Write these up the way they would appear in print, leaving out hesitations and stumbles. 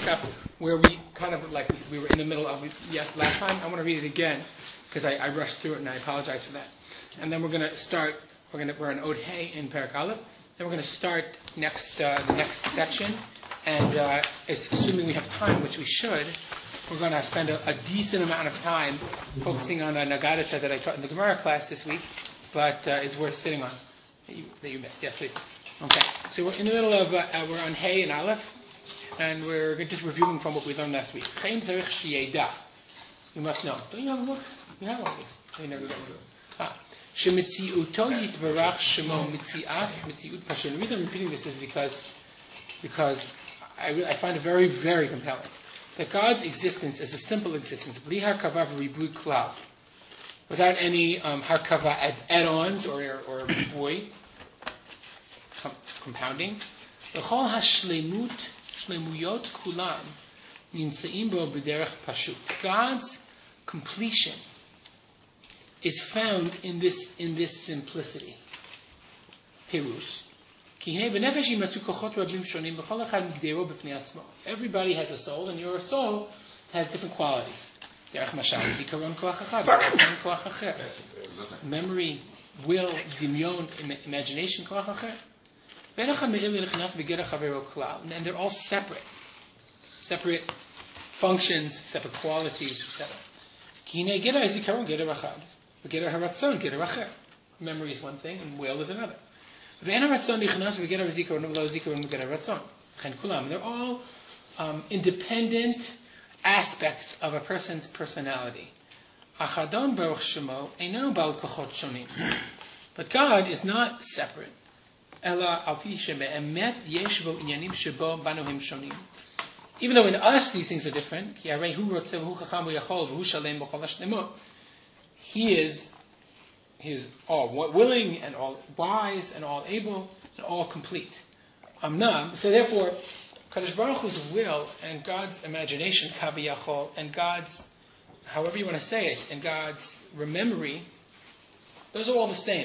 pick up where we kind of like we were in the middle of last time. I want to read it again because I rushed through it and I apologize for that. And then we're going to start. We're in Od Hey in Perek Aleph. Then we're going to start the next section, and assuming we have time, which we should, we're going to spend a decent amount of time focusing on a Nagadata that I taught in the Gemara class this week, but is worth sitting on that you missed. Yes, please. Okay. So we're in the middle of we're on Hey and Aleph, and we're just reviewing from what we learned last week. Chein tzarich sheyeda. You must know. Don't you have a book? You have one of these. You never got one of those. Shemitziuto yitvarach shemo mitziat mitziut pashin. The reason I'm repeating this is because I find it very, very compelling that God's existence is a simple existence, bli harkava v'ribui klal, without any harkava add-ons or ribui, compounding. L'chol hashlemuyot kulam nimtzeim bo b'derech pashut. God's completion is found in this simplicity. Pirush. Everybody has a soul, and your soul has different qualities. Memory, will, dimyon, imagination, and they're all separate functions, separate qualities, etc. Memory is one thing, and will is another. They're all independent aspects of a person's personality. But God is not separate. Even though in us these things are different, He is all willing and all wise and all able and all complete. So therefore, Kadosh Baruch Hu's will and God's imagination, Kaviyachol, and God's, however you want to say it, and God's memory, those are all the same.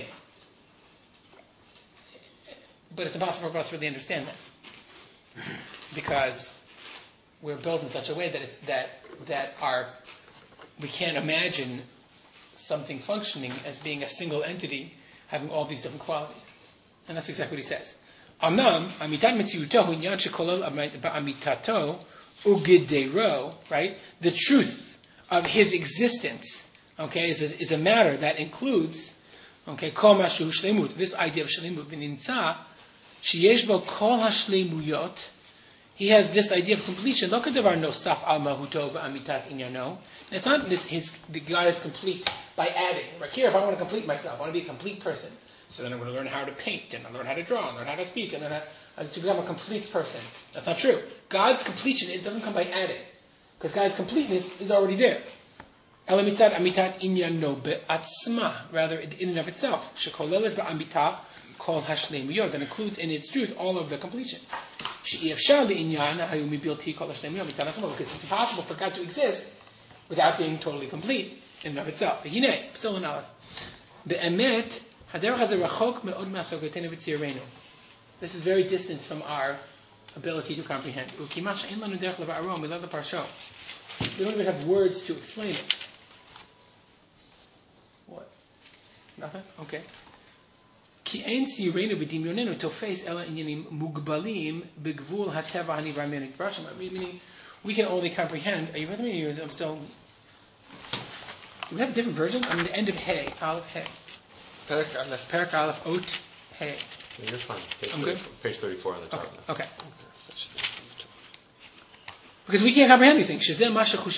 But it's impossible for us to really understand that, because we're built in such a way that we can't imagine something functioning as being a single entity having all these different qualities. And that's exactly what he says. Right? The truth of his existence, okay, is a matter that includes, okay, this idea of shlemut. He has this idea of completion. It's not the God is complete by adding. Like here, if I want to complete myself, I want to be a complete person. So then I'm going to learn how to paint, and I learn how to draw, and learn how to speak, and then to become a complete person. That's not true. God's completion, it doesn't come by adding. Because God's completeness is already there. Rather, in and of itself. That includes in its truth all of the completions. Because it's impossible for God to exist without being totally complete in and of itself. Still an Aleph. This is very distant from our ability to comprehend. We don't even have words to explain it. What? Nothing? Okay. Meaning, we can only comprehend. Are you with me? I'm still. Do we have different versions? I mean, the end of Hey, Aleph Hey. Perek Aleph Ot Hey. You're fine. Page 34 on the top. Okay. Because we can't comprehend these things. Meaning,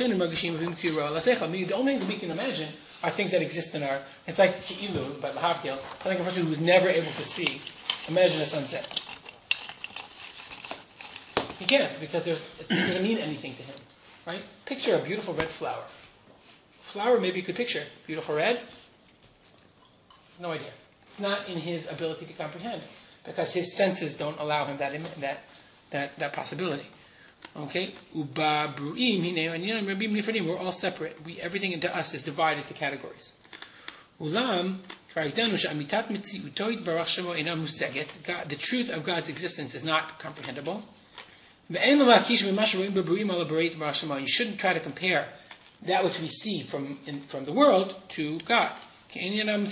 the only things we can imagine are things that exist in our. It's like Ki'ilu, but Lahavdil, like a person who was never able to see. Imagine a sunset. He can't, because it doesn't mean anything to him. Right? Picture a beautiful red flower. Flower, maybe you could picture. Beautiful red? No idea. It's not in his ability to comprehend, because his senses don't allow him that possibility. Okay? We're all separate. Everything into us is divided to categories. The truth of God's existence is not comprehensible. You shouldn't try to compare that which we see from the world to God. They're not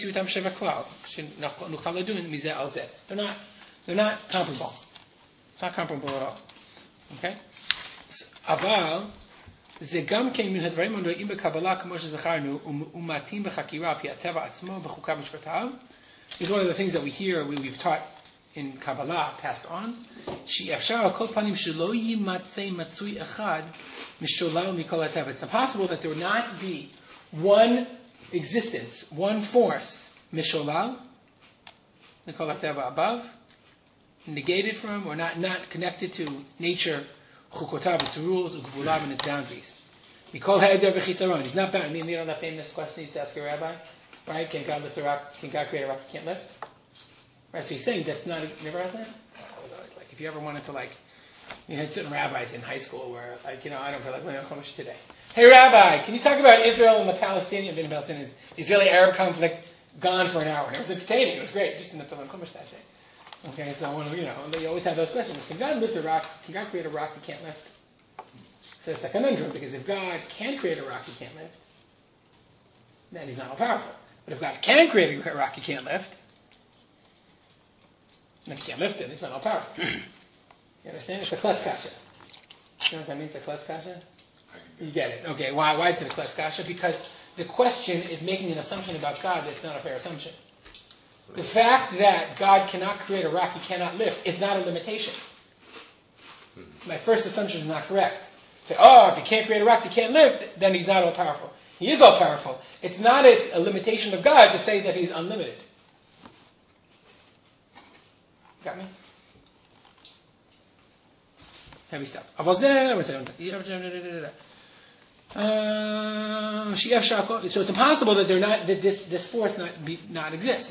comparable. It's not comparable at all. Okay? אבל זה גם כן מן הדברים הנראים בקבלה כמו שזכרנו ומתאים בחקירה על פי הטבע עצמו בחוקיו ומשפטיו. Is one of the things that we hear, we've taught in Kabbalah, passed on. שאפשר על כל פנים שלא יימצא מצוי אחד משולל מכל הטבע. It's impossible that there would not be one existence, one force, misholal, mכל הטבע above, negated from, or not connected to nature, chukotav, its rules, ugvulav, and its boundaries. Mikol ha'eder v'chisaron. He's not bound. I mean, you know that famous question you used to ask a rabbi? Right? Can God lift a rock? Can God create a rock he can't lift? Right? So he's saying that's not, never asked that? I was always like, if you ever wanted to you had certain rabbis in high school where, I don't feel like learning Chumash today. Hey Rabbi, can you talk about Israel and the Palestinians, Israeli-Arab conflict gone for an hour? It was entertaining, it was great, just enough to learn Chumash that day. Okay, so you always have those questions. Can God lift a rock? Can God create a rock he can't lift? So it's a conundrum, because if God can create a rock he can't lift, then he's not all powerful. But if God can create a rock he can't lift, then he can't lift it, he's not all powerful. You understand? It's a klutz kasha. You know what that means, a klutz kasha? You get it. Okay, why is it a klutz kasha? Because the question is making an assumption about God that's not a fair assumption. The fact that God cannot create a rock he cannot lift is not a limitation. My first assumption is not correct. Say, if he can't create a rock he can't lift, then he's not all powerful. He is all powerful. It's not a limitation of God to say that he's unlimited. Got me? Heavy stuff. So it's impossible that this force not exist.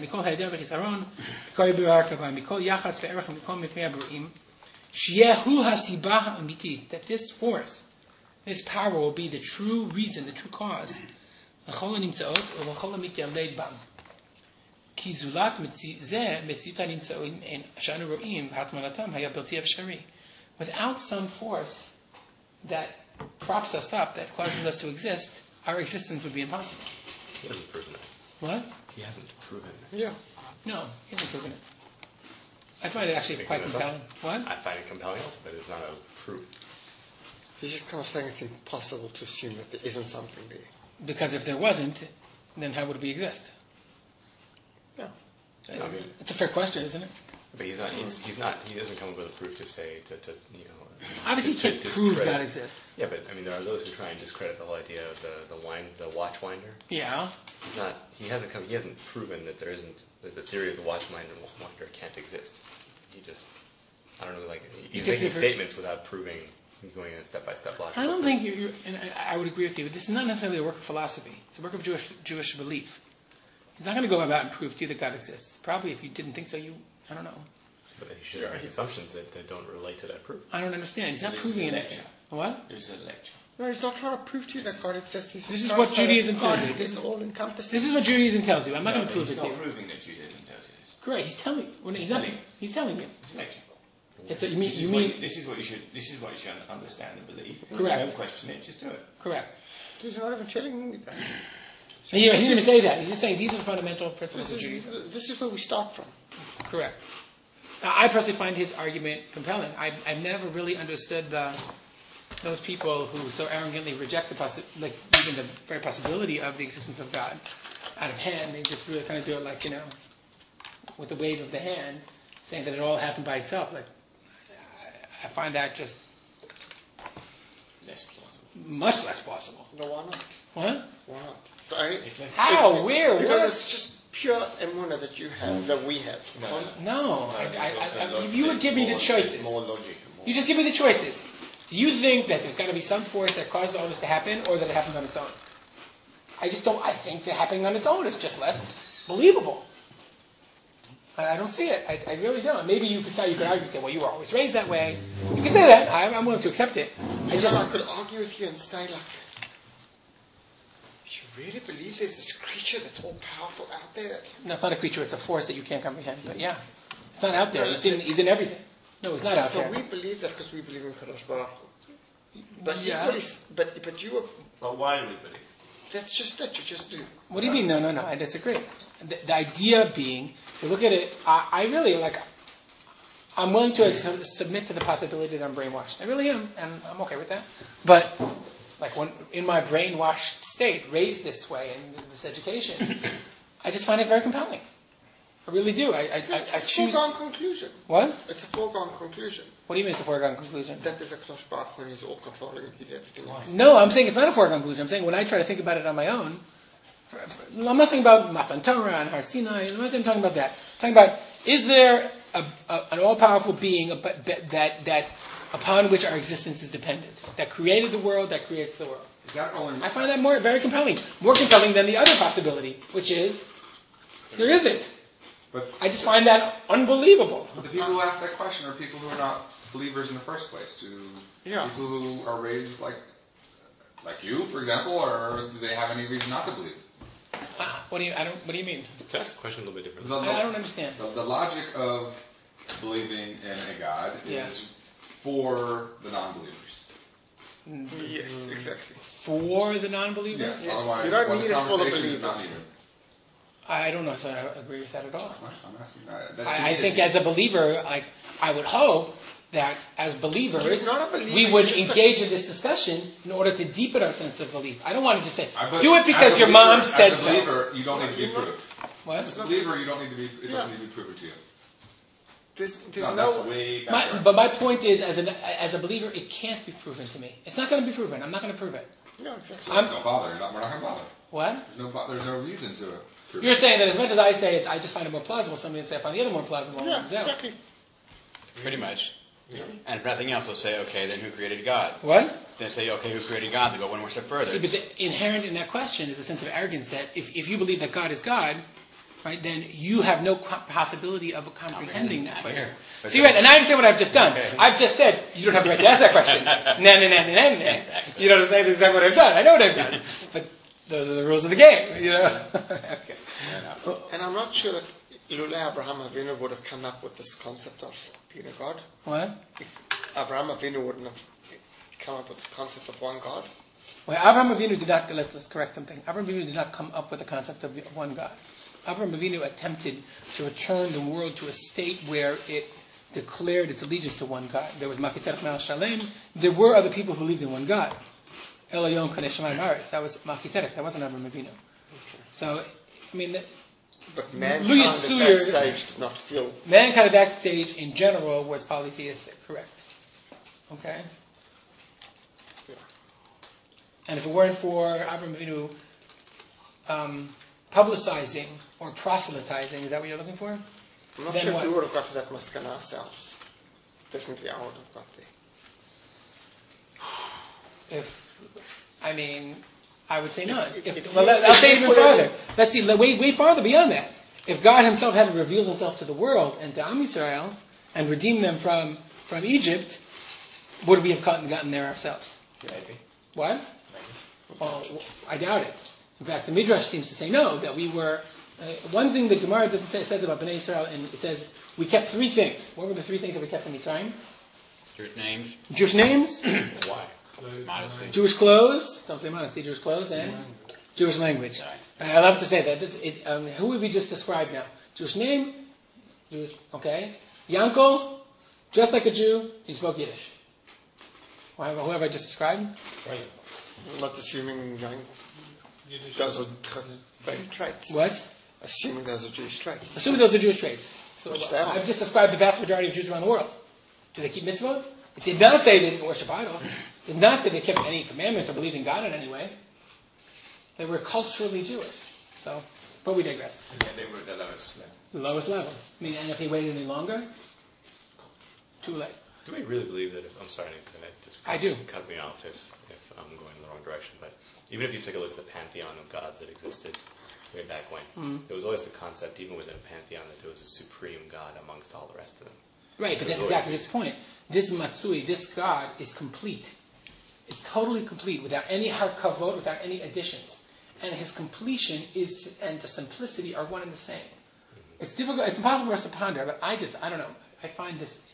That this force, this power will be the true reason, the true cause. Without some force that props us up, that causes us to exist, our existence would be impossible. He hasn't proven it. What? He hasn't proven it. Yeah. No, he hasn't proven it. I find it actually quite compelling. What? I find it compelling also, but it's not a proof. He's just kind of saying it's impossible to assume that there isn't something there. Because if there wasn't, then how would we exist? Yeah. It's a fair question, isn't it? But he doesn't come up with a proof to say, obviously he can't prove God exists. Yeah, but there are those who try and discredit the whole idea of the watch winder. Yeah. He hasn't proven that there isn't, that the theory of the watch winder can't exist. He's making statements without proving, going in a step-by-step logic. I don't think and I would agree with you, this is not necessarily a work of philosophy. It's a work of Jewish belief. He's not going to go about and prove to you that God exists. Probably if you didn't think so, I don't know. But he should make assumptions that don't relate to that proof. I don't understand. He's not proving anything. What? This is a lecture. No, he's not trying to prove to you that God exists. This is what Judaism tells you. This is all encompassing. This is what Judaism tells you. I'm not going to prove it to you. He's not proving that Judaism tells you this. Correct. He's telling you. He's telling you. It's a lecture. This is what you should understand and believe. Correct. Don't question it, just do it. Correct. He's not even telling me that. He didn't even say that. He's just saying these are the fundamental principles of Judaism. This is where we start from. Correct. I personally find his argument compelling. I've never really understood those people who so arrogantly reject even the very possibility of the existence of God out of hand. They just really kind of do it with the wave of the hand, saying that it all happened by itself. I find that just Less plausible. much less plausible. No, why not? What? Why not? So, How? Where? Because What? it's just pure emunah that you have, that we have. No. If you would give me the choices, More logic. you just give me the choices. Do you think that there's got to be some force that causes all this to happen, or that it happens on its own? I just don't. I think that happening on its own is just less believable. I don't see it. I really don't. Maybe you could argue, well, you were always raised that way. You can say that. I'm willing to accept it. I could argue with you and say, you really believe there's this creature that's all powerful out there? No, it's not a creature. It's a force that you can't comprehend. But yeah, it's not out there. He's in everything. No, it's not out so there. we believe that because we believe in Kadosh Baruch Hu. But Yeah. equally, but you, But why do we believe? that's just that, you just do. What do you mean? No, I disagree. The idea being, if you look at it, I really like. I'm willing to submit to the possibility that I'm brainwashed. I really am, and I'm okay with that. But like when in my brainwashed state, raised this way in this education, I just find it very compelling. I really do. I It's choose. a foregone conclusion. What? It's a foregone conclusion. What do you mean it's a foregone conclusion? That there's a Kadosh Baruch Hu and he's all controlling and he's everything else. No, I'm saying it's not a foregone conclusion. I'm saying when I try to think about it on my own, I'm not talking about Matan Torah and Har Sinai. I'm not even talking about that. I'm talking about, is there an all-powerful being that upon which our existence is dependent, that created the world, that creates the world? Is that only? I find that very compelling. More compelling than the other possibility, which is, there isn't. But I just find that unbelievable. the people who ask that question are people who are not believers in the first place. Yeah. People who are raised like you, for example, or do they have any reason not to believe? What do you mean? Can I ask a question a little bit different? I don't understand. The logic of believing in a God Yeah. is for the non-believers. Yes, exactly. For the non-believers? Yes. Otherwise, You don't what need the it for the conversation is not believers. needed. I don't know if I agree with that at all. I'm asking that. I think as a believer, like I would hope that as believers, You're not a believer, we would you're just engage in this discussion in order to deepen our sense of belief. I don't want to just say, But do it as because a your believer- mom said As a so. believer, you don't need to be proved. What? As a believer, you don't need to be. It doesn't need to be proven to you. There's No, no... that's way back. But my point is, as a believer, it can't be proven to me. It's not going to be proven. I'm not going to prove it. Yeah, exactly. So don't bother. We're not going to bother. What? There's no reason to prove You're it. saying that as much as I say it, I just find it more plausible. Somebody will say I find the other more plausible. Yeah, No. exactly. Pretty much. And if nothing else, they'll say, okay, then who created God? What? Then say, okay, who created God? They go one more step further. See, but inherent in that question is a sense of arrogance that if you believe that God is God, right, then you have no possibility of comprehending that question. But See, right, and I understand what I've just done. I've just said, you don't have the right to ask that question. You know what I'm saying? That's exactly what I've done. I know what I've done. But those are the rules of the game, you know? Okay. And I'm not sure that Lulay Abraham Avinu would have come up with this concept of being a God. What? If Abraham Avinu wouldn't have come up with the concept of one God. Well, Abraham Avinu did not, let's correct something. Abraham Avinu did not come up with the concept of one God. Abraham Avinu attempted to return the world to a state where it declared its allegiance to one God. There was Makiteret Mal Shalem. There were other people who believed in one God. Elayon Kadesh Shamayim Haaretz. That was Makiteret. That wasn't Abraham Avinu. So, I mean, But mankind Louis at Tsuyer- that stage did not feel... mankind at that stage in general was polytheistic, correct? Okay? Yeah. And if it weren't for Abraham Avinu publicizing or proselytizing, is that what you're looking for? I'm not Then sure what? if we would have got to that maskana ourselves. Definitely I would have got there. I would say none. if I'll say you even put it farther. in- Let's see, way farther beyond that. If God Himself hadn't revealed Himself to the world and to Am Yisrael and redeemed them from Egypt, would we have gotten there ourselves? Maybe. What? Well, I doubt it. In fact, the Midrash seems to say no, that we were... one thing the Gemara doesn't say, it says about Bnei Israel, and it says, we kept three things. What were the three things that we kept in Mitzrayim? Jewish names, Jewish names, Why? modesty. Jewish clothes, don't say modesty, Jewish clothes, and Jewish language. I love to say that. Who would we just describe now? Jewish name, Jewish, okay. Yankel, dressed like a Jew, he spoke Yiddish. Who have I just described? I'm not assuming those are great traits. What? Assuming those are Jewish traits. Assuming those are Jewish traits. So Which they are. I've just described the vast majority of Jews around the world. Do they keep mitzvot? It did not say they didn't worship idols. It did not say they kept any commandments or believed in God in any way. They were culturally Jewish. So, but we digress. And yet they were at the lowest level. The lowest level. I mean, and if he waited any longer, too late. Do we really believe that if, I'm sorry to just I do. cut me off if I'm going in the wrong direction, but even if you take a look at the pantheon of gods that existed way back when, there was always the concept, even within a pantheon, that there was a supreme God amongst all the rest of them. Right, but that's exactly this point. This Matsui, this God, is complete. It's totally complete, without any harkavot, without any additions. And his completion and the simplicity are one and the same. It's difficult, it's impossible for us to ponder, but I don't know. I find this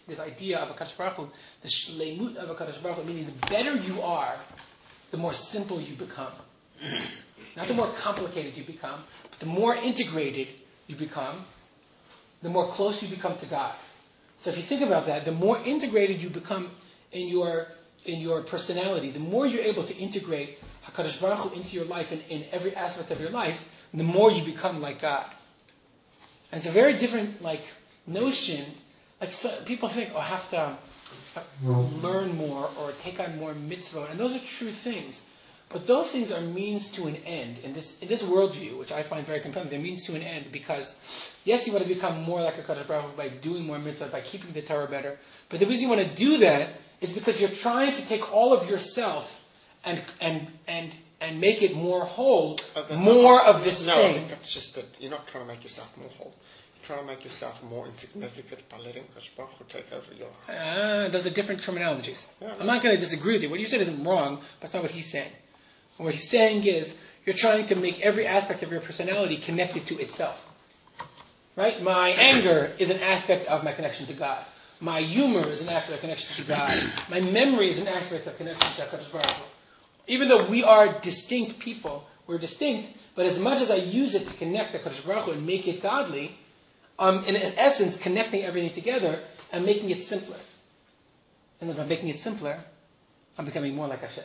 this idea of a Kadosh Baruch Hu, the shleimut of a Kadosh Baruch Hu, meaning the better you are, the more simple you become. Not the more complicated you become, but the more integrated you become, the more close you become to God. So if you think about that, the more integrated you become in your personality, the more you're able to integrate HaKadosh Baruch Hu into your life and in every aspect of your life, the more you become like God. And it's a very different notion. People think, I have to learn more or take on more mitzvot, and those are true things. But those things are means to an end. In this worldview, which I find very compelling, they're means to an end because, yes, you want to become more like a Kadosh Baruch Hu by doing more mitzvah, by keeping the Torah better. But the reason you want to do that is because you're trying to take all of yourself and make it more whole, more of the same. same. No, I think that's just that you're not trying to make yourself more whole. You're trying to make yourself more insignificant by letting Kadosh Baruch Hu take over your... Those are different terminologies. Yeah, I'm not going to disagree with you. What you said isn't wrong, but it's not what he's saying. What he's saying is, you're trying to make every aspect of your personality connected to itself. Right? My anger is an aspect of my connection to God. My humor is an aspect of connection to God. My memory is an aspect of connection to HaKadosh Baruch Hu. Even though we are distinct people, we're distinct, but as much as I use it to connect to HaKadosh Baruch Hu and make it godly, I'm in essence connecting everything together and making it simpler. And then by making it simpler, I'm becoming more like Hashem.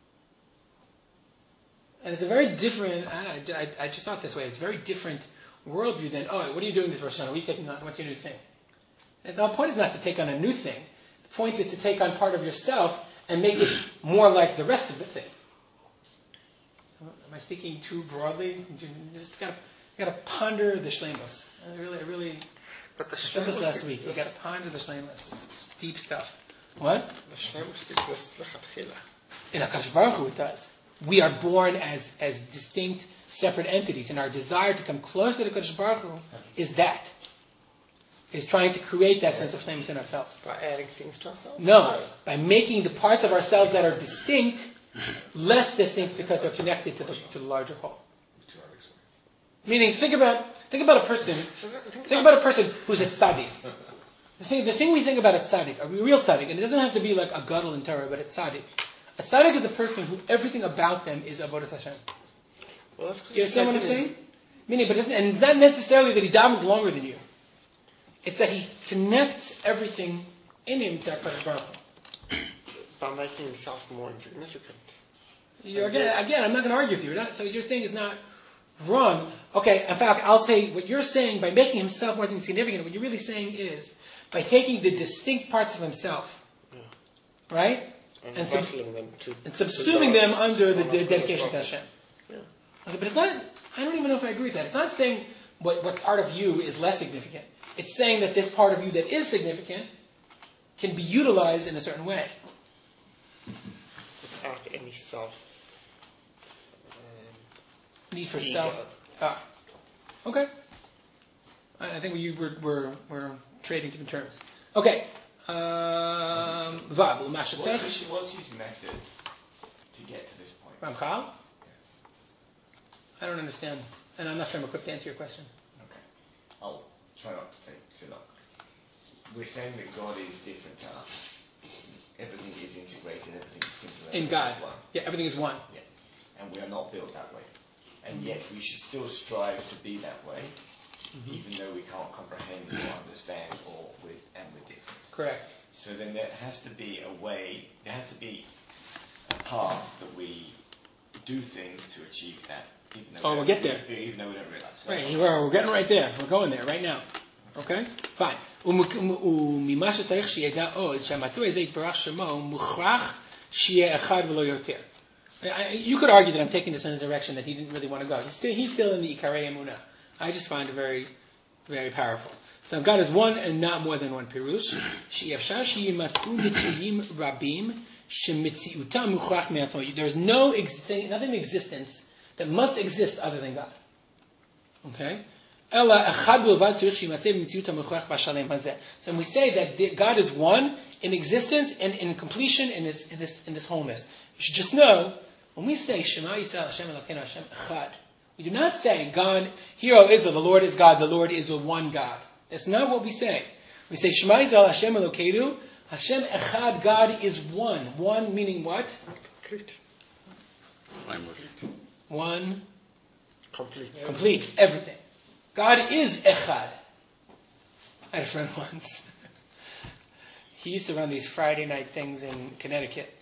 And it's a very different, I just thought this way, it's a very different worldview than, what are you doing this Rosh Hashanah? What are you taking on? What's your new thing? And the point is not to take on a new thing. The point is to take on part of yourself and make it more like the rest of the thing. Am I speaking too broadly? You just got to ponder the Shleimus. I really. But the I said this last Shleimus week. You got to exists. ponder the Shleimus. It's deep stuff. What? The Shleimus exists lechatchila. In HaKadosh Baruch Hu it does. We are born as distinct, separate entities, and our desire to come closer to HaKadosh Baruch Hu is trying to create that sense of shleimus in ourselves. By adding things to ourselves? No, by making the parts of ourselves that are distinct less distinct because they're connected to the larger whole. Meaning, think about a person. Think about a person who's a tzaddik. The thing we think about a tzaddik, a real tzaddik, and it doesn't have to be like a gadol in Torah, but a tzaddik. A tzaddik is a person who everything about them is avodas Hashem. Well, that's Do you understand what I'm saying? Meaning, and it's not necessarily that he davens longer than you. It's that he connects everything in him to HaKadosh Baruch Hu. By making himself more insignificant. Again, I'm not going to argue with you. So what you're saying is not wrong. Okay, in fact, I'll say what you're saying by making himself more insignificant, what you're really saying is by taking the distinct parts of himself, right? And subsuming them under the dedication to Hashem. Yeah. Okay, but it's not, I don't even know if I agree with that. It's not saying what part of you is less significant. It's saying that this part of you that is significant can be utilized in a certain way. Without any self... Need for ego. self. Okay. I think we're trading different terms. Okay. Vav, Umasha Tzech. What's his method to get to this point? Ramchal? I don't understand. And I'm not sure I'm equipped to answer your question. Okay. I'll try not to take too long. We're saying that God is different to us. Everything is integrated, everything is simple. In God. Is one. Yeah, everything is one. Yeah. And we are not built that way. And yet we should still strive to be that way, even though we can't comprehend or understand and we're different. Correct. So then there has to be a way, there has to be a path that we do things to achieve that. Even though We'll get there. Even though we don't realize. Right, we're getting right there. We're going there right now. Okay? Fine. וממה שצריך שידע עוד שהמצוי הזה יתברך שמו מוכרח שיהיה אחד ולא יותר. You could argue that I'm taking this in a direction that he didn't really want to go. He's still in the Ikarei Emunah. I just find it very, very powerful. So God is one and not more than one pirush. שאפשר שימצאו מקרים רבים שמציאותם מוכרח מעצמו. There's nothing in existence that must exist other than God. Okay? אלא אחד בלבד צריך שימצא במציאות המוכרח והשלם הזה. So when we say that God is one in existence and in completion in this wholeness, you should just know, when we say Shema Yisrael Hashem Elokeinu Hashem Echad, we do not say God, Hear, O Israel, the Lord is God, the Lord is a one God. That's not what we say. We say Shema Yisrael Hashem Elokeinu. Hashem Echad. God is one. One meaning what? Complete. One. Complete. Complete. Everything. God is Echad. I had a friend once. He used to run these Friday night things in Connecticut.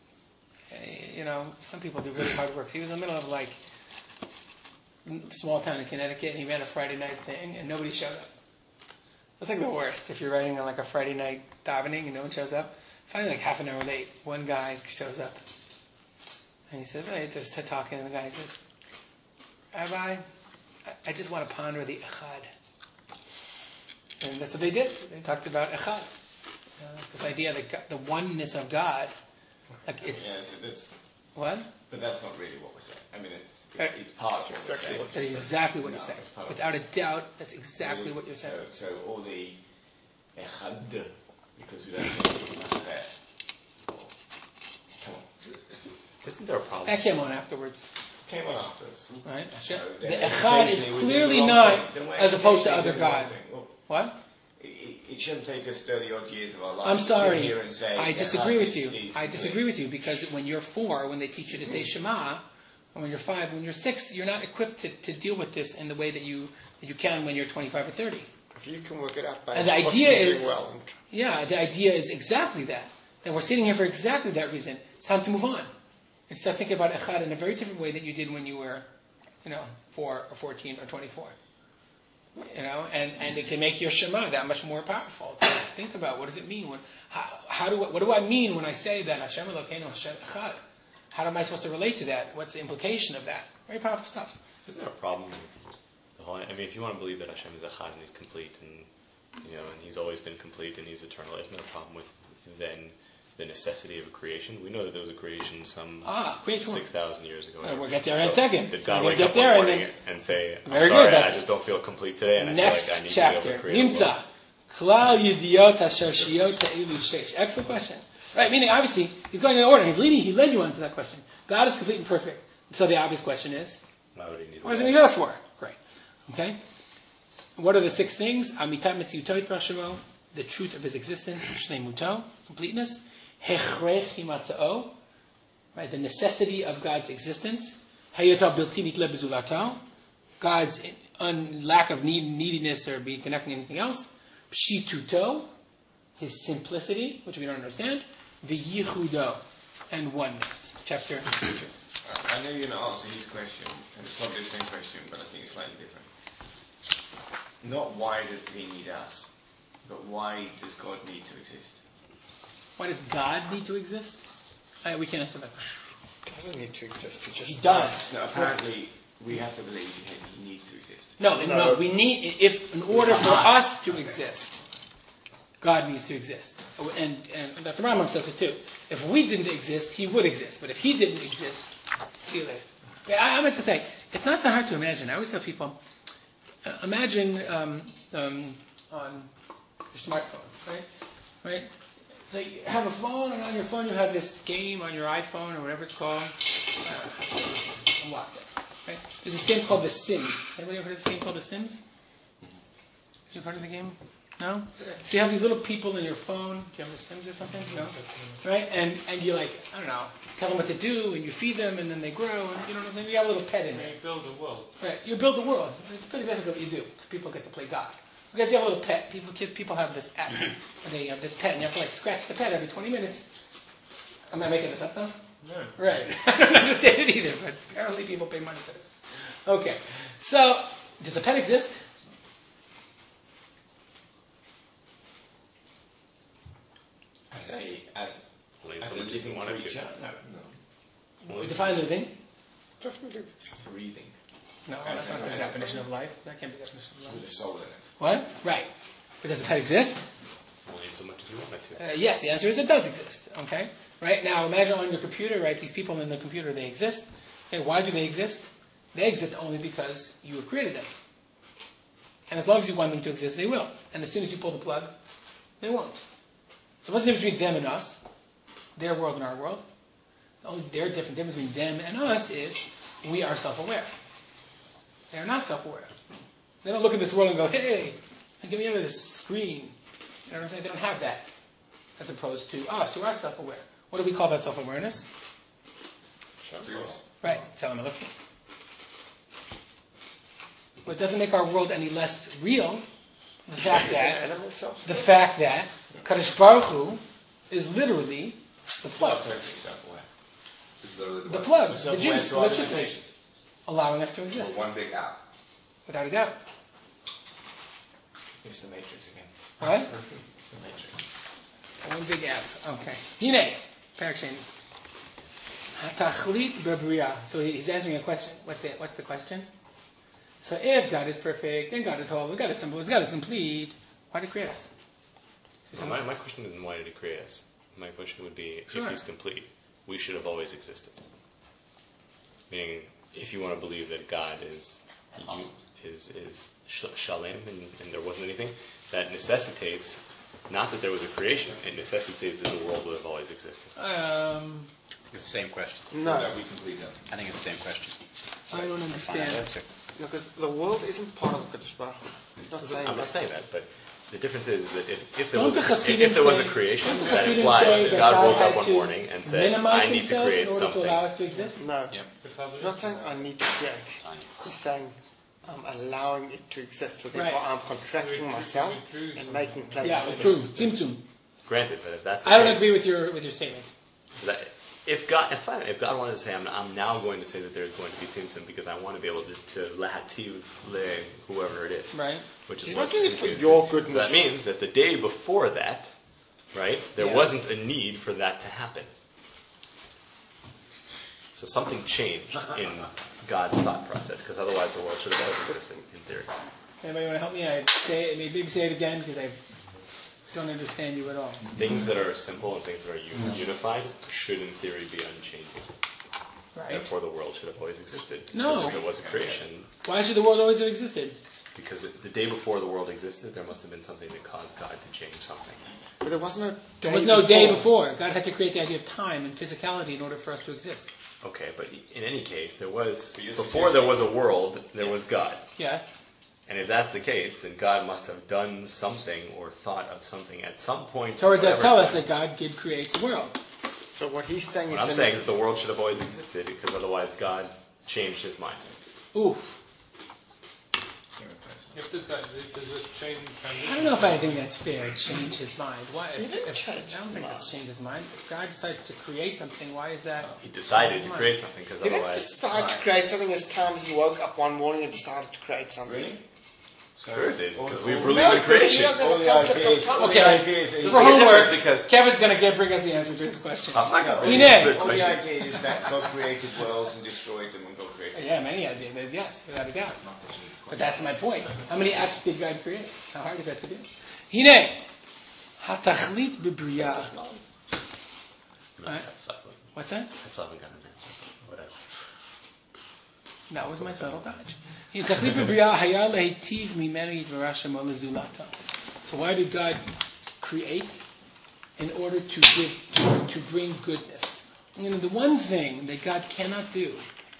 Some people do really hard work. So he was in the middle of small town in Connecticut, and he ran a Friday night thing, and nobody showed up. That's like the worst. If you're writing on a Friday night davening and no one shows up, finally half an hour late, one guy shows up, and he says, "Hey," just talking, and the guy says, "Rabbi, I just want to ponder the Echad." And that's what they did. They talked about Echad, this idea that the oneness of God. What? But that's not really what we're saying. I mean, it's part of what we're saying. That's exactly what you're saying. Without a doubt, that's exactly what you're saying. So all the echad, because we don't think that. Come on. Isn't there a problem? That came on afterwards. Came on afterwards. Right? So The then Echad is occasionally we do clearly the wrong not thing. Then as opposed to occasionally other do the wrong God. thing. Well, What? it shouldn't take us 30 odd years of our lives I'm to sorry. sit here and say I disagree Echad with you. is I disagree with you because when you're 4, when they teach you to say Shema, and when you're 5, when you're 6, you're not equipped to deal with this in the way that you can when you're 25 or 30. If you can work it out by And the what idea you're doing is, well. the idea is exactly that. And we're sitting here for exactly that reason. It's time to move on. And start thinking about Echad in a very different way than you did when you were, 4 or 14 or 24. And it can make your Shema that much more powerful. To think about what does it mean? What do I mean when I say that Hashem Elokeinu Hashem Echad? How am I supposed to relate to that? What's the implication of that? Very powerful stuff. Isn't there a problem with the whole? I mean, if you want to believe that Hashem is Echad and He's complete, and and He's always been complete and He's eternal, isn't there a problem with then the necessity of a creation? We know that there was a creation some creation. 6,000 years ago. We'll get there in a second. Did So God we'll wake get up there one and morning and say, "I'm Very sorry, good, I just don't feel complete today, and Next I feel like I need chapter. to be able to create a world." Nimtza. Klal Yidiyot Asher Shiyot Te'ilu Sheish. Excellent question. Right, meaning obviously he's going in order. He led you on to that question. God is complete and perfect. So the obvious question is, Why would He need what does he need us for? Great. Okay. What are the 6 things? Amitat Metziutot Rashamo, the truth of his existence, Shleimuto, completeness. Hechrech Himatzao, right, the necessity of God's existence. Hayotav Bilti Nitle Bezulato, God's lack of neediness or being connected to anything else. Pshituto, his simplicity, which we don't understand. V'yichudo, and oneness. Chapter 2. I know you're going to answer his question, and it's probably the same question, but I think it's slightly different. Not why does he need us, but why does God need to exist? Why does God need to exist? We can't answer that question. It doesn't need to exist. He does. No, apparently we have to believe he needs to exist. No. We need, in order for us to exist, God needs to exist. And the Rambam says it too. If we didn't exist, he would exist. But if he didn't exist, see you later. Okay, I meant to say, it's not that hard to imagine. I always tell people, imagine on your smartphone, right? So you have a phone, and on your phone you have this game on your iPhone or whatever it's called. Unlock it. Right? There's this game called The Sims. Anybody ever heard of this game called The Sims? You heard of the game? No? So you have these little people in your phone. Do you have The Sims or something? No? Right? And you I don't know, tell them what to do, and you feed them, and then they grow, and you know what I'm saying? You have a little pet in there. You build a world. Right? You build the world. It's pretty basically what you do. So people get to play God. Because you have a little pet. People have this app. And they have this pet, and you have to scratch the pet every 20 minutes. Am I making this up though? No. Right. I don't understand it either, but apparently people pay money for this. Okay. So, does the pet exist? As Only a someone doesn't living want it creature? No. We define living. Definitely. Breathing. No, that's not the definition of life. That can't be the definition of life. With a soul in it. What? Right. But does the pet exist? Only so much as you want it to. Yes, the answer is it does exist. Okay? Right? Now, imagine on your computer, right? These people in the computer, they exist. Okay, why do they exist? They exist only because you have created them. And as long as you want them to exist, they will. And as soon as you pull the plug, they won't. So what's the difference between them and us? Their world and our world? The only difference between them and us is we are self-aware. They are not self-aware. They don't look at this world and go, hey, get me out of this screen. You know what I'm saying? They don't have that. As opposed to us, who are self-aware. What do we call that self-awareness? Right. Tell them, look. Well, it doesn't make our world any less real. The fact that Kadosh Baruch Hu is literally the plug. The plug, the juice, the electricity, allowing us to exist. One big app. Without a doubt. It's the Matrix again. What? It's the Matrix. One big app. Okay. Hine, Parak Sheni. Hatachlit bebriya. So he's answering a question. What's the question? So if God is perfect, and God is whole, and God is simple, and God is complete, why did He create us? So my question isn't why did He create us. My question would be, if He's complete, we should have always existed. Meaning, if you want to believe that God is shalem and there wasn't anything, that necessitates not that there was a creation. It necessitates that the world would have always existed. It's the same question. No. That we complete them. I think it's the same question. I don't understand. Answer. No, because the world isn't part of Kadosh Baruch Hu. He's not saying I'm not saying that, but the difference is that if there Don't was the a Hasidim creation, say- that Hasidim implies say that that God God woke up had one to morning and said, minimize I need to himself create in order something. to allow us to exist? No. Yep. He's not saying I need to create. He's saying I'm allowing it to exist. So therefore Right. I'm contracting myself and making place Yeah, for true. this. Tzimtzum. Granted, but if that's the I don't case, agree with your statement. that if God wanted to say, I'm now going to say that there's going to be tzimtzum because I want to be able to lahativ le whoever it is, Right. which is He's what not doing it for is. your So goodness. that means that the day before that, right, there Yeah. wasn't a need for that to happen. So something changed in God's thought process, because otherwise the world should have always existed in theory. Anybody want to help me? Maybe say it again because I don't understand you at all. Things that are simple and things that are unified should, in theory, be unchanging. Right. Therefore, the world should have always existed. No. Because if there was a creation, Why should the world always have existed? because the day before the world existed, there must have been something that caused God to change something. But there was no day There was no day before. God had to create the idea of time and physicality in order for us to exist. Okay, but in any case, before there was a world, there was God. Yes. And if that's the case, then God must have done something or thought of something at some point. Torah does whatever tell us time. that God did create the world. So what he's saying What is I'm the- saying is the world should have always existed, because otherwise God changed His mind. Ooh. If does it change? I don't know if I think that's fair. Change his mind. Why? He didn't change I don't his think that's change his mind. If God decides to create something, why is that? He decided to create something, because He didn't otherwise... decide to create something as time as he woke up one morning and decided to create something. Really? Sure it did, because we all- believe No, in because he creation. doesn't All have the a concept ideas, of all time. the Okay. ideas is For homework, because- Kevin's going to bring us the answer to this question. I'm not going to Hine. all the idea is that God created worlds and destroyed them, and God created. Yeah, many ideas. Yes, without a doubt. But that's my point. How many apps did God create? How hard is that to do? Hine, hatachlit bebriya. What's that? I still haven't gotten an answer. Whatever. That was my subtle dodge. Hatachlit bebriya haya lehitiv mimenu yitvarach shemo lezulata. So why did God create? In order to bring goodness. And the one thing that God cannot do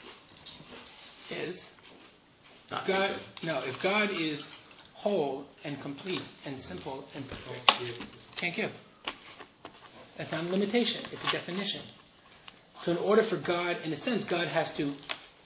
is Not God, good. no, if God is whole and complete and simple and perfect, can't give. That's not a limitation, it's a definition. So in order for God, in a sense, God has to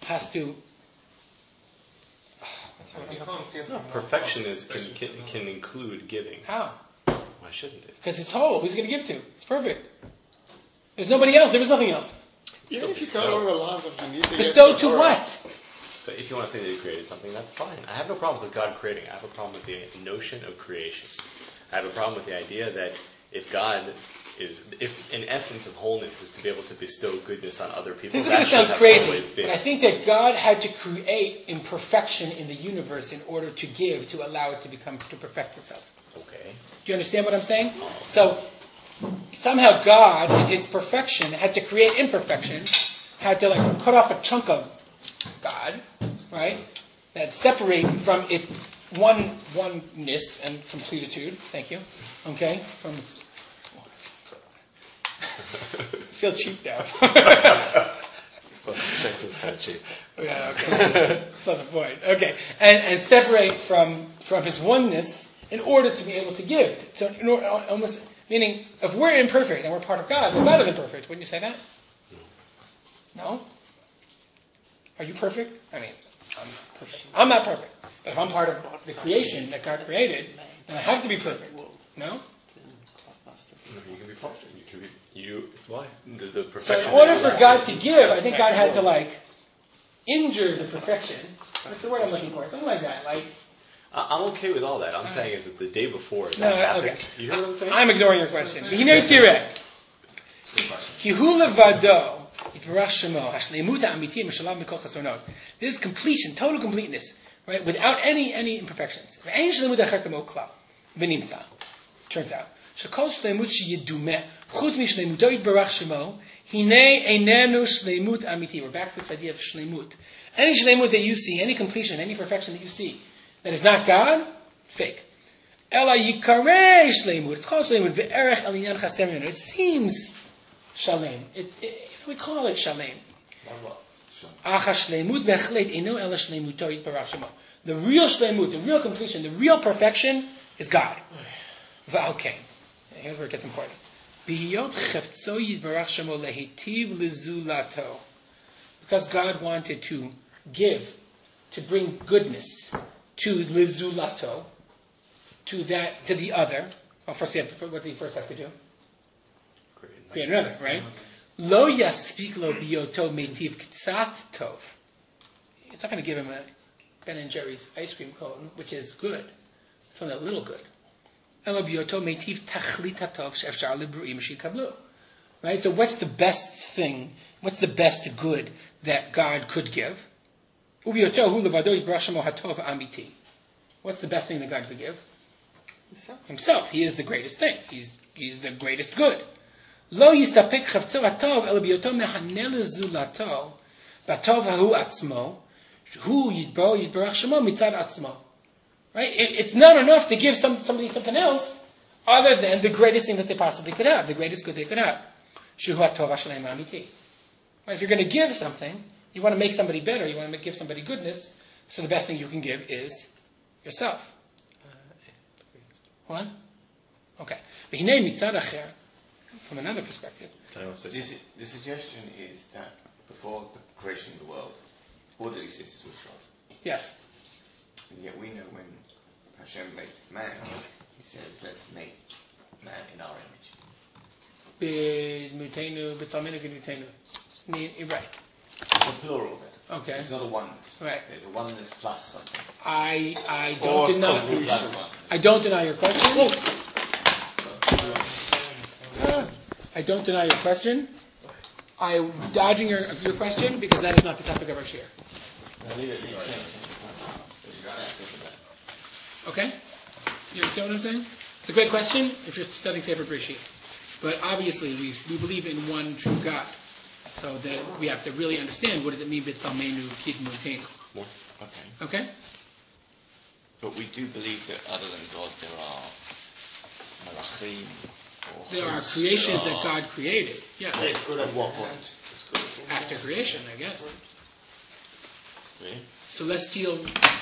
No, perfection can include giving. how? Why shouldn't it? Because it's whole. Who's he going to give to? It's perfect. There's nobody else. There was nothing else. Even if you go along the lines of you need to Bestowed to what? So if you want to say that He created something, that's fine. I have no problems with God creating. I have a problem with the notion of creation. I have a problem with the idea that if in essence of wholeness is to be able to bestow goodness on other people, This is that going to should sound have crazy, always been. but I think that God had to create imperfection in the universe in order to give, to allow it to perfect itself. Okay. Do you understand what I'm saying? So, somehow God, in His perfection, had to create imperfection, had to cut off a chunk of God, right? That separate from its oneness and completitude. Thank you. Okay? From its... feel cheap now. Well, checks is kind of cheap. Yeah, okay. That's not the point. Okay. And separate from His oneness in order to be able to give. So, almost meaning, if we're imperfect and we're part of God, we're better than perfect. Wouldn't you say that? No? Are you perfect? I mean, I'm not perfect. But if I'm part of the creation that God created, then I have to be perfect. No? You can be perfect. Why? The So perfection. in order for God to give, I think God had to injure the perfection. What's the word I'm looking for? Something like that. I'm okay with all that. I'm saying is that the day before that No, happened. okay. You hear what I'm saying? I'm ignoring your question. Hinei tireh. Ki hu levado, yitbarach shemo, hashleimut ha'amiti mishalav mikol chasronot. This is completion, total completeness, right? Without any imperfections. Ve'ein shleimut acher kamo klal. V'nimtza. Turns out. Shekol shleimut sheyidumeh, chutz mishleimuto yitbarach shemo, hinei einenu shleimut amiti. We're back to this idea of shleimut. Any shleimut that you see, any completion, any perfection that you see, that is not God, fake. Ela yikareh shleimut. It's called shleimut. Ve'erech el inyan chaser mimenu. It seems shalem. We call it shalem. Acha shleimut bechlet eno ela shleimuto yitbarach shemo. The real shleimut, the real completion, the real perfection is God. Okay. Here's where it gets important. Bihiyot chefzo yitbarach shemo lehitiv lezulato. Because God wanted to give, to bring goodness to lizulato, to the other. Well, first what do you first have to do? Create another, right? Lo yaspik lo biyoto metiv ktsat tov. It's not going to give him a Ben and Jerry's ice cream cone, which is good. It's only a little good. Elo biyoto metiv tachlit tov she'efshar libruim shikablu. Right? So what's the best thing? What's the best good that God could give? What's the best thing that God could give? Himself. He is the greatest thing. He's the greatest good. Lo yistapek chavtzo hatov el biyoto mehanel zulato batov hahu atzmo hu yitbarach shemo mitzad atzmo. Right? It's not enough to give somebody something else other than the greatest thing that they possibly could have, the greatest good they could have. Shuhu hatov hashalem amiti. If you're going to give something, you want to make somebody better, you want to give somebody goodness, so the best thing you can give is yourself. What? Okay. From another perspective. The suggestion is that before the creation of the world, all that existed was God. Yes. And yet we know when Hashem makes man, he says, let's make man in our image. Right. It's a plural then. Okay. It's not a oneness. Right. There's a oneness plus something. I Or don't plus deny. one. I don't deny your question. I don't deny your question. I'm dodging your question because that is not the topic of our share. Okay? You understand what I'm saying? It's a great question if you're studying Sefer Bereshit. But obviously we believe in one true God. So that we have to really understand what does it mean b'tzalmenu kidmutenu. Okay? But we do believe that other than God there are malachim or There are hosts, creations there that are- God created. Yeah. It's good at what point? After creation, I guess. Really? So let's deal.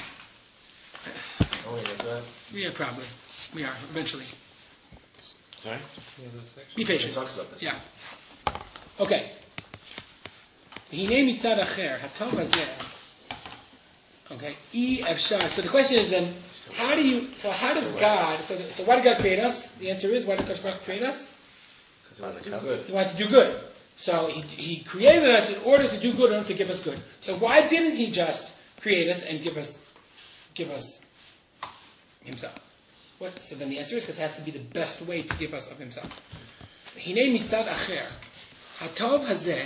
Yeah, probably. We are, eventually. Sorry? Be patient. Yeah. Okay. Hine mitzad acher, hatov hazeh. Okay. So the question is then, how does God, so why did God create us? The answer is, why did Kosh Baruch create us? He wanted to do good. So he created us in order to do good, in order to give us good. So why didn't he just create us and give us himself? What? So then the answer is because it has to be the best way to give us of himself. Hine mitzad acher, hatov hazeh,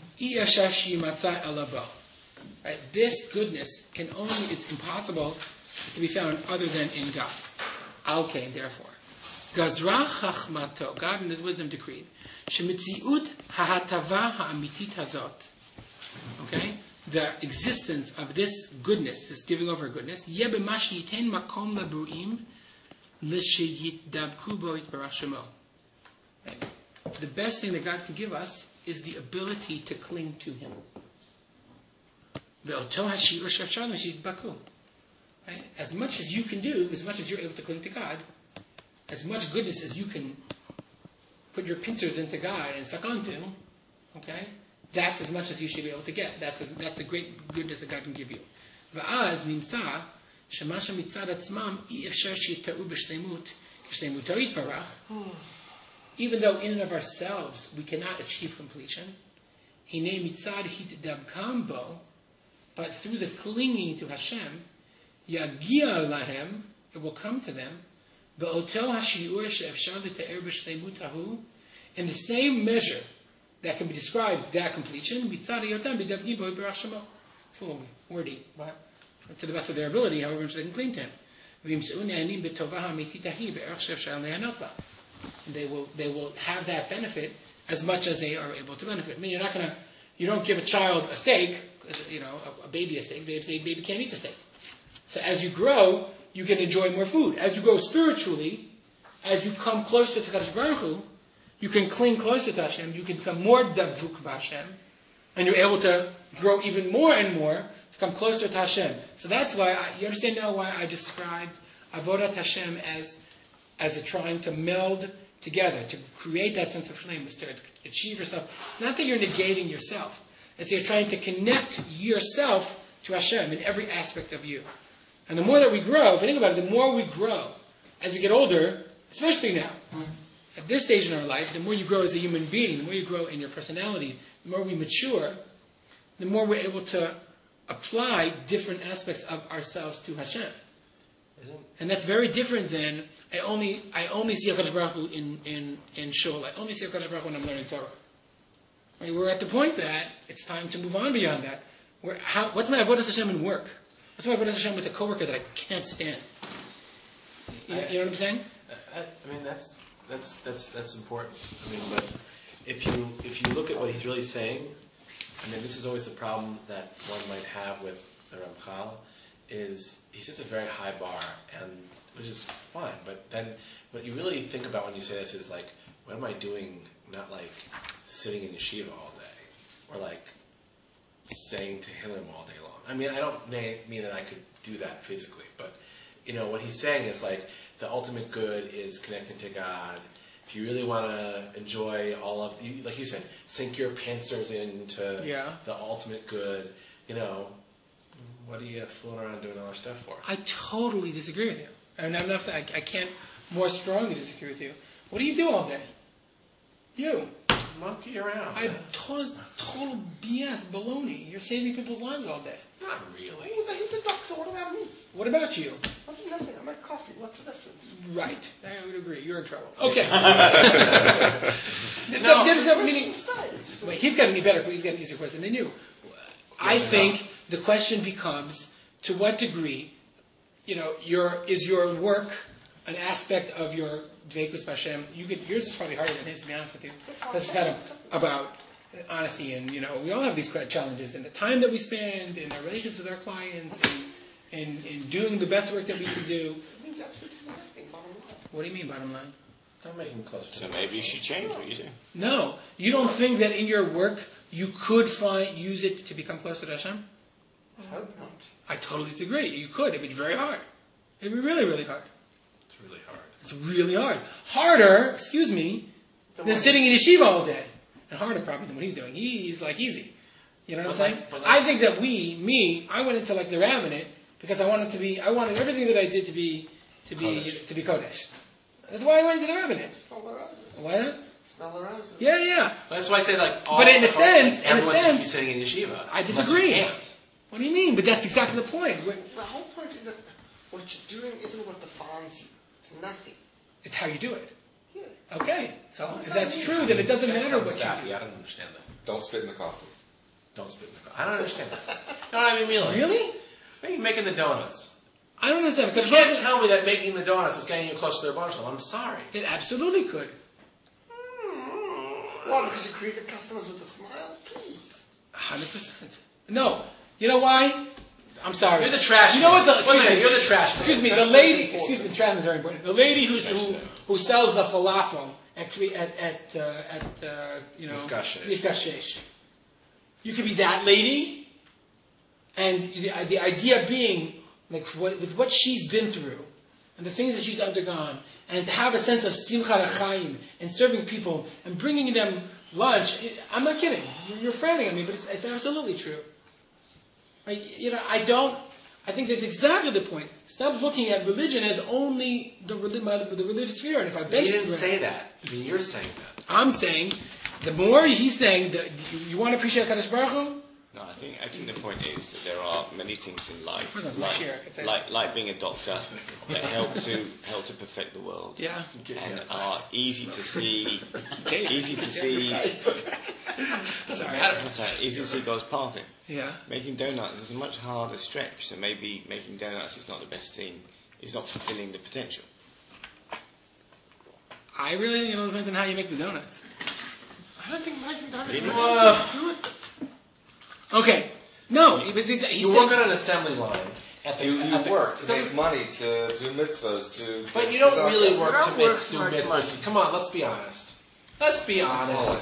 right? This goodness is impossible to be found other than in God. Al-Kain, therefore. Gazra chachmato, God in His wisdom decreed, shemitziut hahatava ha'amitit hazot. Okay? The existence of this goodness, this giving over goodness, yeh b'mash yiten makom labruim l'sheyitdabku bo yitbarach shemo. The best thing that God can give us is the ability to cling to Him. Right? As much as you can do, as much as you're able to cling to God, as much goodness as you can put your pincers into God and suck onto, okay? That's as much as you should be able to get. That's the great goodness that God can give you. ואז נמצא שמה שמצד עצמם אי אפשר שיטעו בשלמות, כשלמותו יתברך, even though in and of ourselves we cannot achieve completion, הנה מצד התדבקם בו, but through the clinging to Hashem, יגיע להם, it will come to them, באותו השיעור שאפשר לתאר בשלמות ההוא, in the same measure that can be described that completion, מצד היותם מדבקים בו יתברך שמו. It's a little wordy, but to the best of their ability, however much they can cling to him. וימצאו נהנים בטובה האמיתית ההיא בערך שאפשר ליהנות בה. They will have that benefit as much as they are able to benefit. I mean, you don't give a child a steak, a baby a steak. Baby can't eat the steak. So as you grow, you can enjoy more food. As you grow spiritually, as you come closer to Kadosh Baruch Hu, you can cling closer to Hashem. You can become more davuk b'Hashem, and you're able to grow even more and more to come closer to Hashem. So that's why you understand now why I described Avodat Hashem as a trying to meld together, to create that sense of shleimus, to achieve yourself. It's not that you're negating yourself. It's that you're trying to connect yourself to Hashem in every aspect of you. And the more that we grow, if you think about it, the more we grow as we get older, especially now, at this stage in our life, the more you grow as a human being, the more you grow in your personality, the more we mature, the more we're able to apply different aspects of ourselves to Hashem. And that's very different than I only see HaKadosh Baruch Hu in Shul. I only see HaKadosh Baruch Hu when I'm learning Torah. Right? We're at the point that it's time to move on beyond that. What's my avodas Hashem in work? What's my avodas Hashem with a coworker that I can't stand? You know what I'm saying? I mean that's important. I mean, but if you look at what he's really saying, I mean, this is always the problem that one might have with the Ramchal, is he sets a very high bar, and which is fine. But then, what you really think about when you say this is like, what am I doing? Not like sitting in yeshiva all day, or like saying Tehillim all day long. I mean, I don't mean that I could do that physically, but what he's saying is like the ultimate good is connecting to God. If you really want to enjoy all of, like you said, sink your pincers into the ultimate good. What are you fooling around doing all that stuff for? I totally disagree with you. I mean, I can't more strongly disagree with you. What do you do all day? You. Monkey around. Total BS, baloney. You're saving people's lives all day. Not really. Oh, he's a doctor. What about me? What about you? I do nothing. I make coffee. What's the difference? Right. I would agree. You're in trouble. Okay. Meaning, wait, he's got to be better. He's got an easier question than you. I think the question becomes, to what degree, is your work an aspect of your dveikus b'Hashem? Yours is probably harder than his, to be honest with you. That's kind of about honesty, and we all have these challenges, and the time that we spend, in our relationships with our clients, and in doing the best work that we can do. It means absolutely nothing. Bottom line. What do you mean, bottom line? Don't make him closer. So maybe you should change what you do. No, you don't think that in your work you could use it to become closer to Hashem? I hope not. I totally disagree. You could. It'd be very hard. It'd be really, really hard. It's really hard. It's really hard. Harder, than sitting in yeshiva all day. And harder probably than what he's doing. He's like easy. You know what I'm saying? I think that I went into like the rabbinate because I wanted everything that I did to be Kodesh. That's why I went into the rabbinate. Smell the roses. What? Smell the roses. Yeah. That's why I say but in a sense, everyone should be sitting in yeshiva. I disagree. You can't. What do you mean? But that's exactly the point. The whole point is that what you're doing isn't what defines you. It's nothing. It's how you do it. Yeah. Okay. So if that's true, then it doesn't matter what you do. I don't understand that. Don't spit in the coffee. Don't spit in the coffee. I don't understand that. No, I mean, really. Really? Maybe making the donuts. I don't understand. You can't tell me that making the donuts is getting you closer to their bar. I'm sorry. It absolutely could. Why? Because you create the customers with a smile? Please. 100%. No. You know why? I'm sorry. You're the trash. You know what? You're the trash. Excuse me. The lady. Excuse me. The trash is very important. The lady who sells the falafel at Mifkas Sheish. You could be that lady, and the idea being like with what she's been through, and the things that she's undergone, and to have a sense of simcha l'chaim, and serving people, and bringing them lunch, I'm not kidding. You're frowning at me, but it's absolutely true. Like, I think that's exactly the point. Stop looking at religion as only the religious sphere. And if I bench You didn't say that. I mean, you're saying that. I'm saying, the more he's saying, you want to appreciate Kadosh Baruch Hu? No, I think the point is that there are many things in life, Well, that's my share, I could say like being a doctor, that help to perfect the world. Yeah. And are easy to see easy to see God's path in. Yeah. Making donuts is a much harder stretch, so maybe making donuts is not the best thing. It's not fulfilling the potential. I really think it all depends on how you make the donuts. I don't think making donuts Really? has to do with it. Okay. No, he's You work on an assembly line. You work to make money, to do mitzvahs, to... But you don't to really talk- work to don't work do to make mitzvahs. Come on, let's be honest. Let's be honest.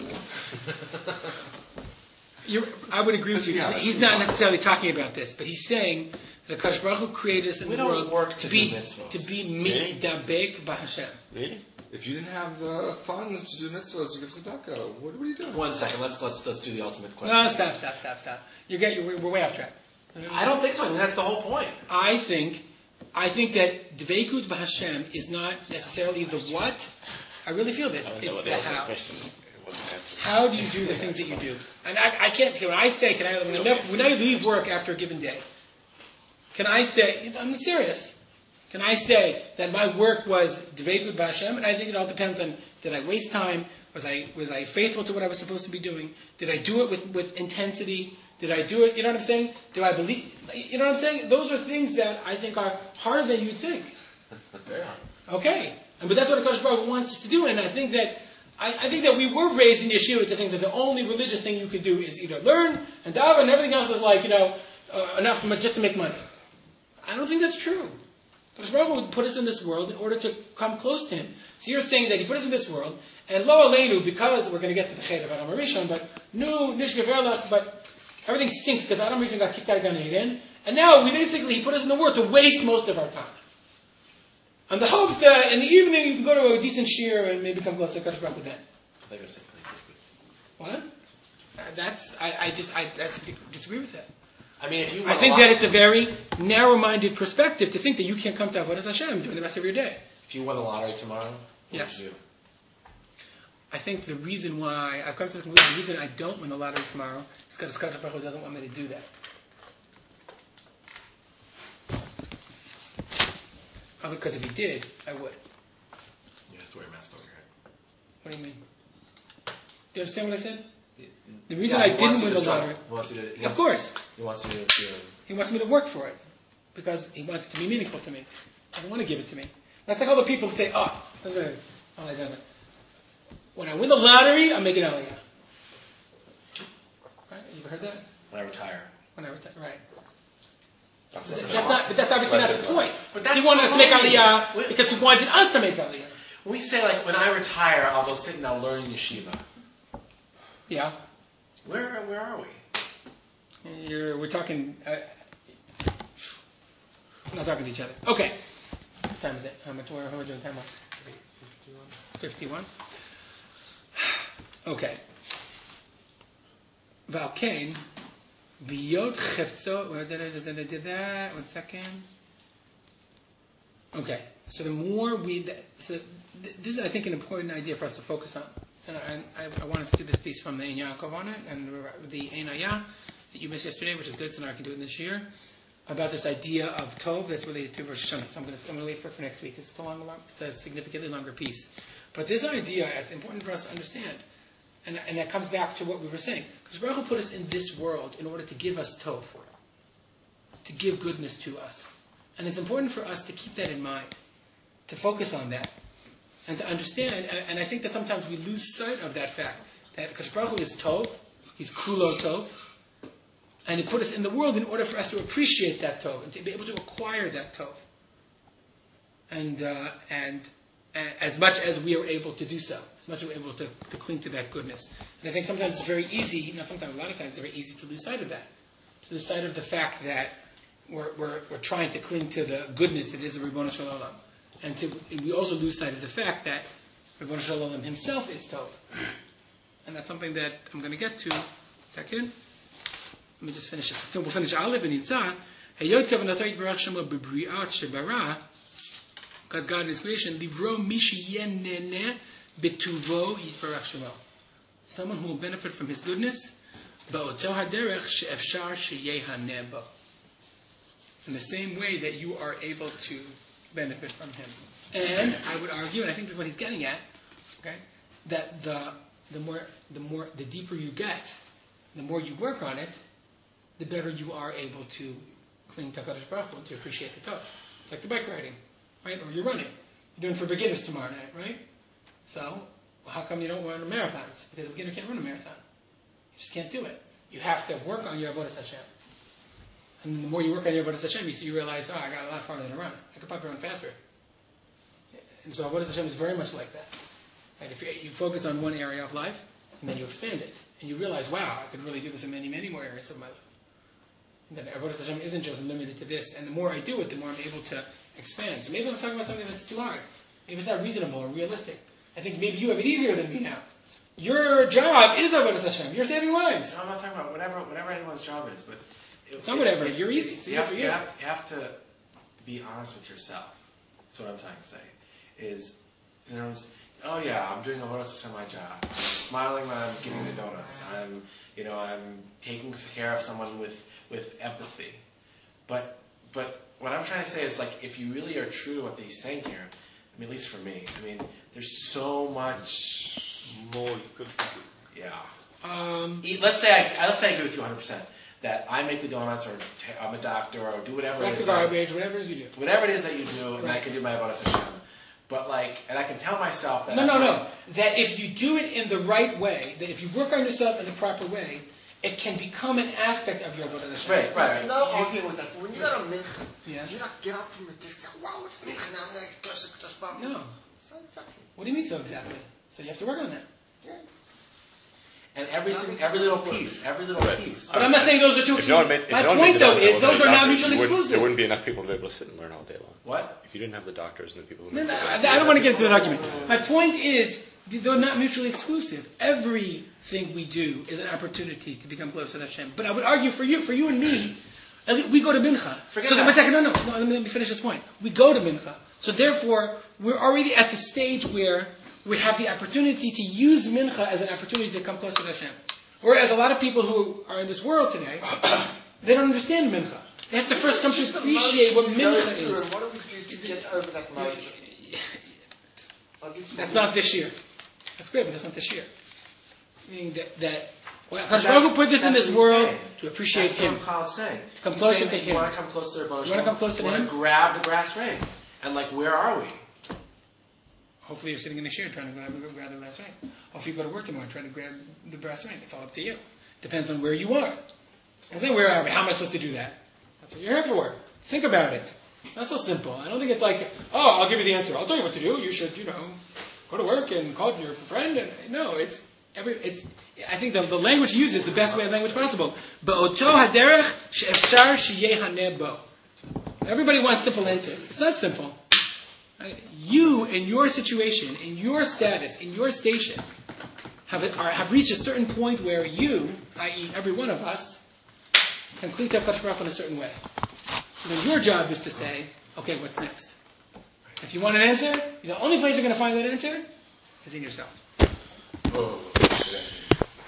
I would agree with you. He's not necessarily talking about this, but he's saying that Akash Baruch Hu created us in We the don't world work to to be do mitzvahs. mikdabek b'Hashem. Really? If you didn't have the funds to do mitzvahs to give tzedakah, what are you doing? 1 second. Let's do the ultimate question. No, stop. We're way off track. I don't think so. I mean, that's the whole point. I think that dveikut b'Hashem is not necessarily the what. I really feel this. I don't know It's what the the ultimate how. question is. It wasn't answered. How do you do the things that you do? And I can't. When I say, when I leave work after a given day, can I say? I'm serious. Can I say that my work was dveikut b'Hashem? And I think it all depends on: did I waste time? Was I faithful to what I was supposed to be doing? Did I do it with intensity? Did I do it? You know what I'm saying? Do I believe? You know what I'm saying? Those are things that I think are harder than you think. Very hard. Okay, but that's what Akash Baruch Hu wants us to do, and I think that we were raised in yeshiva to think that the only religious thing you could do is either learn and daven, and everything else is like enough just to make money. I don't think that's true. Akash Baruch Hu would put us in this world in order to come close to Him. So you're saying that He put us in this world, and lo aleinu, because we're going to get to the chet of Adam Rishon, but but everything stinks because Adam Rishon got kicked out of Gan Eden, and now He put us in the world to waste most of our time. On the hopes that in the evening you can go to a decent shir and maybe come close to Akash Baruch Hu then. I think it's What? I disagree with that. I mean, if you I think that it's a very narrow-minded perspective to think that you can't come to Avodas Hashem during the rest of your day. If you won the lottery tomorrow, what Yes. would you do? I think the reason why I've come to the conclusion, the reason I don't win the lottery tomorrow is because Akash Baruch Hu doesn't want me to do that. Because if he did, I would. You have to wear a mask over your head. What do you mean? Do you understand what I said? The reason I didn't win the lottery, of course, He wants you to he wants me to work for it because he wants it to be meaningful to me. He doesn't want to give it to me. That's like all the people who say, I done it. When I win the lottery, I'm making aliyah. Right? You ever heard that? when I retire. When I retire, right. That's But that's obviously not the point. But that's He wanted us to make fine. aliyah because he wanted us to make aliyah. We say, like, when I retire, I'll go sit and I'll learn yeshiva. Yeah. Where are we? We're talking. We're not talking to each other. Okay. What time is it? How much? How are we doing time? 51. Okay. Valkain. Biyot chefzo. Where did I do that? 1 second. Okay. So the more this is, I think, an important idea for us to focus on. And I wanted to do this piece from the Ein Yaakov on it, and the Ein Ayah that you missed yesterday, which is good, so now I can do it this year, about this idea of Tov that's related to Rosh Hashanah. So I'm going to wait for next week. It's a significantly longer piece. But this idea is important for us to understand. And that comes back to what we were saying. Because Baruch Hu put us in this world in order to give us Tov, to give goodness to us. And it's important for us to keep that in mind, to focus on that. And to understand, and I think that sometimes we lose sight of that fact, that because Baruch Hu is Tov, He's Kulo Tov, and He put us in the world in order for us to appreciate that Tov, and to be able to acquire that Tov. And as much as we are able to do so, as much as we're able to cling to that goodness. And I think sometimes it's very easy, not sometimes, a lot of times it's very easy to lose sight of that. To lose sight of the fact that we're trying to cling to the goodness that is the Ribono Shel Olam. And we also lose sight of the fact that Ribono Shel Olam himself is Tov. And that's something that I'm going to get to. Second. Let me just finish this. We'll finish Aleph and Yitzah. Heyod kavanatah yitbarach shemo b'bri'at shebara. God's God in His creation. Livro mishi yenene betuvo yitbarach shemo. Someone who will benefit from His goodness. Ba'oto haderech she'efshar sheyehaneh bo. In the same way that you are able to benefit from Him. And I would argue, and I think this is what he's getting at, okay, that the deeper you get, the more you work on it, the better you are able to cling to HaKadosh Baruch Hu, to appreciate the Tov. It's like the bike riding, right? Or you're running. You're doing for beginners tomorrow night, right? So, how come you don't run marathons? Because a beginner can't run a marathon. You just can't do it. You have to work on your Avodas Hashem. And the more you work on your Avodas Hashem, you realize, I got a lot farther than a run. I could probably run faster. And so Avodas Hashem is very much like that. Right? If you focus on one area of life, and then you expand it, and you realize, wow, I could really do this in many, many more areas of my life. And then Avodas Hashem isn't just limited to this. And the more I do it, the more I'm able to expand. So maybe I'm talking about something that's too hard. Maybe it's not reasonable or realistic. I think maybe you have it easier than me now. Your job is Avodas Hashem. You're saving lives. No, I'm not talking about whatever anyone's job is, but it's not whatever. You're easy. It's you have to be honest with yourself. That's what I'm trying to say. Is, oh yeah, I'm doing Avodas Hashem my job. I'm smiling when I'm giving the donuts. I'm taking care of someone with empathy. But what I'm trying to say is, like, if you really are true to what he's saying here, I mean, at least for me, I mean, there's so much more you could do. Yeah. Let's say I agree with you 100%. That I make the donuts, or I'm a doctor, or do whatever it is. Garbage, whatever it is you do. Whatever it is that you do, and I can do my Avodas Hashem. But and I can tell myself that... No. That if you do it in the right way, that if you work on yourself in the proper way, it can become an aspect of your Avodah Hashem. Right. No arguing with that. When you go to Mincha, yeah. you not get up from the desk and say, wow, it's Mincha, now I'm going to close the Baruch. No. So exactly. What do you mean so exactly? So you have to work on that. Yeah. And every little piece. But I'm not saying those are two. My point, though, is those are not mutually exclusive. There wouldn't be enough people to be able to sit and learn all day long. What? If you didn't have the doctors and the people who... I don't want to get into that argument. My point is, they're not mutually exclusive. Everything we do is an opportunity to become closer to Hashem. But I would argue for you and me, we go to Mincha. Let me finish this point. We go to Mincha. So therefore, we're already at the stage where we have the opportunity to use Mincha as an opportunity to come closer to Hashem. Whereas a lot of people who are in this world today, they don't understand Mincha. They have to first come to appreciate what Mincha is. What do we do to get over that margin? That's not this year. That's great, but that's not this year. Meaning that Hashem Baruch Hu put this in this world to appreciate Him. That's what Paul's saying. Come closer to Him. You want to come closer to Him. You want to come closer to Him? You want to grab the brass ring. And where are we? Hopefully you're sitting in the chair trying to grab the brass ring. Or if you go to work tomorrow trying to grab the brass ring. It's all up to you. Depends on where you are. I'm saying, where are we? How am I supposed to do that? That's what you're here for. Think about it. It's not so simple. I don't think it's like, I'll give you the answer. I'll tell you what to do. You should, go to work and call your friend. And no, I think the language used is the best way of language possible. Ba'oto haderech she'efshar sheyehaneh bo. Everybody wants simple answers. It's not simple. Right? You, in your situation, in your status, in your station, have reached a certain point where you, i.e. every one of us, can cling to HaKadosh Baruch Hu in a certain way. So then your job is to say, okay, what's next? If you want an answer, the only place you're going to find that answer is in yourself.